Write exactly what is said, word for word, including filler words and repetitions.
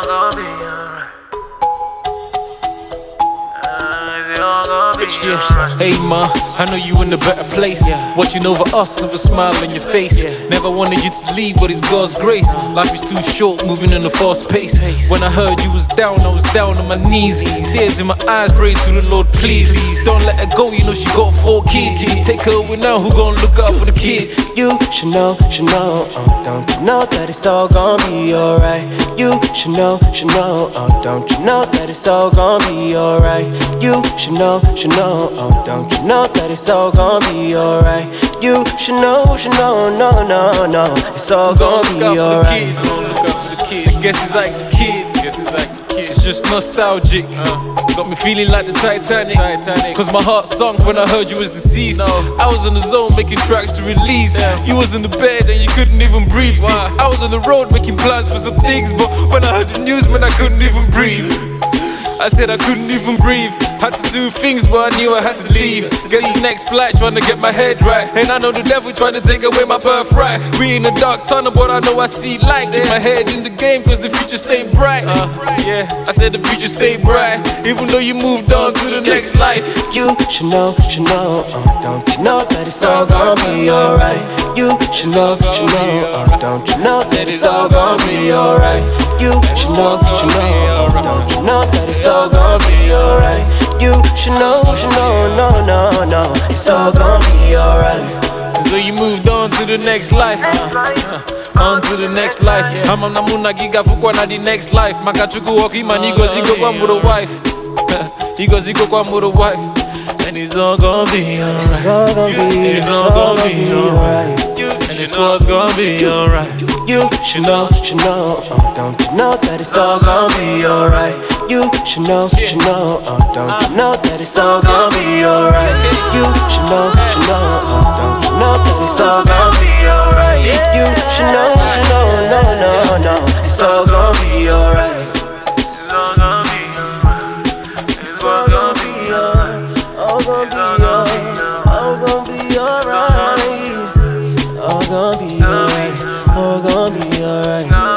gonna be alright. Uh, is it all gonna be Yeah. alright? Hey ma, I know you in a better place. Yeah. Watching over us with a smile on your face. Yeah. Never wanted you to leave, but it's God's grace. Life is too short, moving in a fast pace. When I heard you was down, I was down on my knees. Tears in my eyes, pray to the Lord, please. Don't let her go, you know she got four kids. You can take her away now, who gon' look out for the kids? You should know, should know, oh, don't you know that it's all gonna be alright? You should know, should know, oh, don't you know that it's all gonna be alright? You should know, should know, oh, don't you know that it's all gonna be alright? You should know, should know, no, no, no, it's all gonna be alright. Look out for the kids. I guess it's like a kid. Guess it's like a kid. It's just nostalgic. Uh. Got me feeling like the Titanic. Titanic. Cause my heart sunk when I heard you was deceased. No. I was on the zone making tracks to release. Yeah. You was in the bed and you couldn't even breathe. See, I was on the road making plans for some things, but when I heard the news, man, I couldn't even breathe. I said I couldn't even breathe. Had to do things, but I knew I had to leave. Get the next flight, trying to get my head right. And I know the devil trying to take away my birthright. We in a dark tunnel, but I know I see light. Keep my head in the game, cause the future stay bright. uh, Yeah, I said the future stay bright. Even though you moved on to the next life. You should know, should know, oh, don't you know that it's all gonna be alright? You should know, should know, oh, don't you know that it's all gonna be alright? You should know, should know, oh, don't you know that it's all gonna be alright? You should know, should know, no, no, no, it's all gonna be alright. So you moved on to the next life. uh, uh, On to the next life. Ama namuna giga fukwa na the next life. Makachuku waki man, he goes, he go kwa muro wife. He goes, he go kwa muro wife. And it's all gonna be alright. It's all gonna be, It's all gonna be alright. And it's all gonna be alright. You should know, should know, oh, don't you know that it's all gonna be alright? You should know, should know, oh, don't you know that it's all gonna be alright? You should know, should know, oh, don't you know that it's all gonna be alright? You should know, should know, no, no, no, it's all gonna be alright. It's all gonna be alright. It's all gonna be alright. All gonna be alright. All gonna be alright. All gonna be alright. All gonna be alright.